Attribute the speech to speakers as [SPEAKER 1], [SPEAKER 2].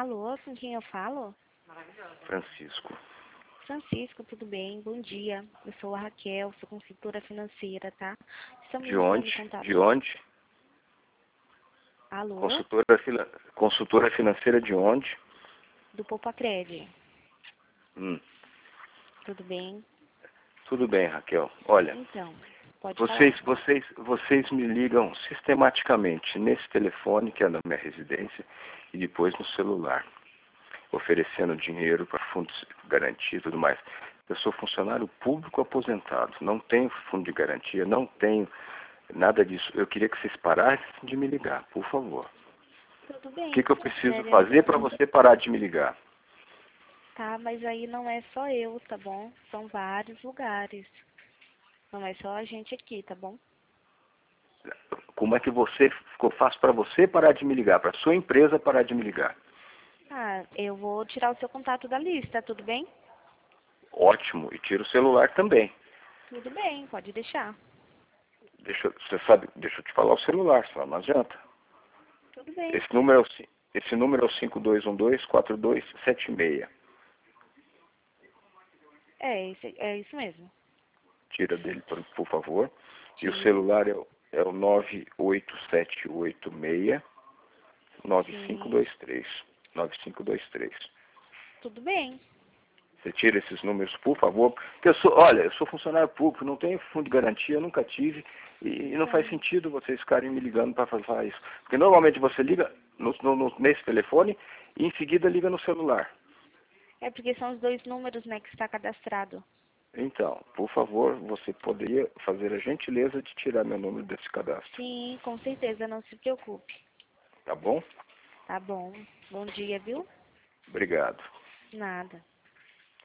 [SPEAKER 1] Alô, com quem eu falo?
[SPEAKER 2] Francisco.
[SPEAKER 1] Francisco, tudo bem? Bom dia. Eu sou a Raquel, sou consultora financeira, tá? Estamos
[SPEAKER 2] De
[SPEAKER 1] entrando em
[SPEAKER 2] onde?
[SPEAKER 1] contato.
[SPEAKER 2] De onde?
[SPEAKER 1] Alô?
[SPEAKER 2] Consultora financeira de onde?
[SPEAKER 1] Do Popacred.
[SPEAKER 2] Hum,
[SPEAKER 1] Tudo bem?
[SPEAKER 2] tudo bem, Raquel. Olha,
[SPEAKER 1] Então, pode
[SPEAKER 2] vocês,
[SPEAKER 1] falar.
[SPEAKER 2] vocês, vocês me ligam sistematicamente nesse telefone, que é da minha residência, e depois no celular, oferecendo dinheiro para fundos de garantia e tudo mais. Eu sou funcionário público aposentado, não tenho fundo de garantia, não tenho nada disso. Eu queria que vocês parassem de me ligar, por favor.
[SPEAKER 1] Tudo
[SPEAKER 2] O
[SPEAKER 1] bem,
[SPEAKER 2] que eu
[SPEAKER 1] se
[SPEAKER 2] preciso
[SPEAKER 1] quiser.
[SPEAKER 2] fazer para você parar de me ligar?
[SPEAKER 1] Tá, mas aí não é só eu, tá bom? São vários lugares. Não é só a gente aqui, tá bom?
[SPEAKER 2] Como é que eu faço para você parar de me ligar, para sua empresa parar de me ligar?
[SPEAKER 1] Ah, eu vou tirar o seu contato da lista, tudo bem?
[SPEAKER 2] Ótimo, e tira o celular também.
[SPEAKER 1] Tudo bem, pode deixar.
[SPEAKER 2] Você sabe, deixa eu te falar o celular, só não adianta.
[SPEAKER 1] Tudo bem.
[SPEAKER 2] Esse número é o 5212-4276.
[SPEAKER 1] É isso mesmo.
[SPEAKER 2] Tira dele, por favor. E o
[SPEAKER 1] Tiro.
[SPEAKER 2] celular é o 98786
[SPEAKER 1] Sim.
[SPEAKER 2] 9523. 9523.
[SPEAKER 1] Tudo bem.
[SPEAKER 2] Você tira esses números, por favor. Porque eu sou funcionário público, não tenho fundo de garantia, nunca tive. E não faz
[SPEAKER 1] Sim.
[SPEAKER 2] sentido vocês ficarem me ligando para falar isso. Porque normalmente você liga nesse telefone e em seguida liga no celular.
[SPEAKER 1] É porque são os dois números, né, que está cadastrado.
[SPEAKER 2] Então, por favor, você poderia fazer a gentileza de tirar meu número desse cadastro.
[SPEAKER 1] Sim, com certeza, não se preocupe.
[SPEAKER 2] Tá bom?
[SPEAKER 1] Tá bom. Bom dia, viu?
[SPEAKER 2] Obrigado.
[SPEAKER 1] Nada.